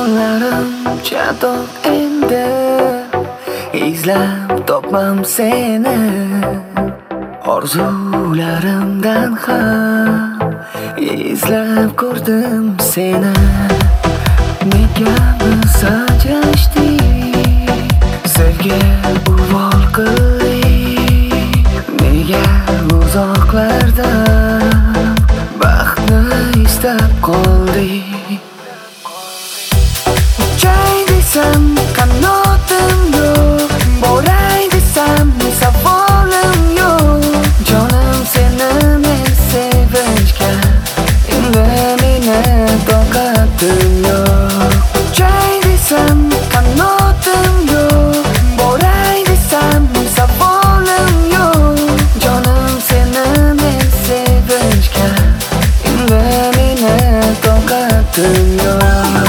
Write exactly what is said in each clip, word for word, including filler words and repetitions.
Qo'llarim chatoq endi, izlab topmam seni. Orzularimdan ham izlab ko'rdim seni. Nega biz ajrashdik, sevgi uvol qildik? Nega uzoqlardan baxtni istab qoldik? Uchay desam qanotim yo'q, boray desam savolim yo'q. Jonim seni men sevishga, endi meni toqatim yo'q. Uchay desam qanotim yo'q, boray desam savolim yo'q. Jonim seni men sevishga, endi meni toqatim yo'q.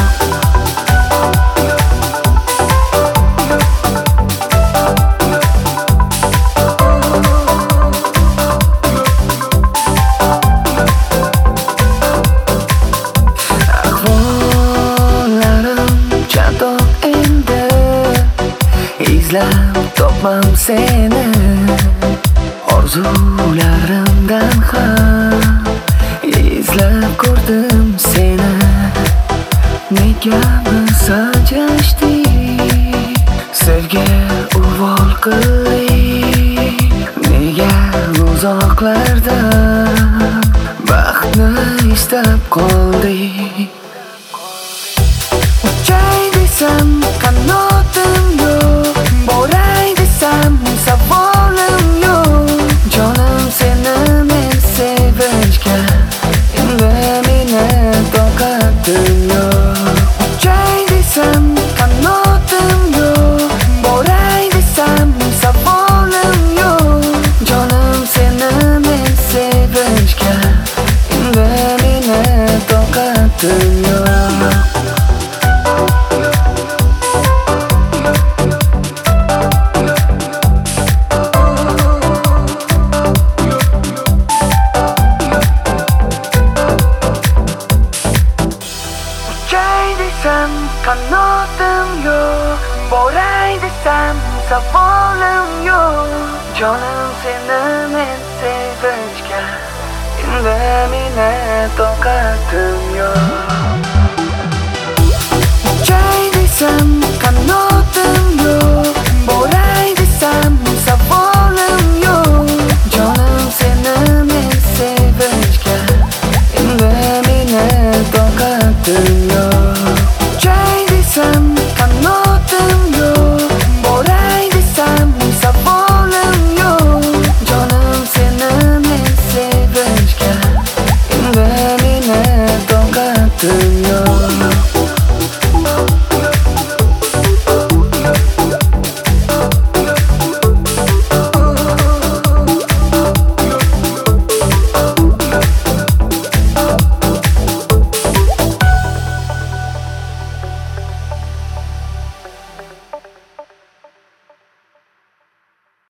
İzlab topmam seni. Orzularimdan ham izlab ko'rdim seni. Nega biz ajrashdik, sevgi uvol qildik? Nega uzoqlardan baxtni istab qoldik? Uchay desam qanotim yo'q, boray desam savolim yo'q. Jonim seni men sevishga, endi meni toqatim yo'q. Uchay desam qanotim yo'q, boray desam savolim yo'q. Jonim seni men sevishga, endi meni toqatim yo'q. Qanotim yo'q, boray desam savolim yo'q. Jonim seni men sevishga, endi meni toqatim yo'q.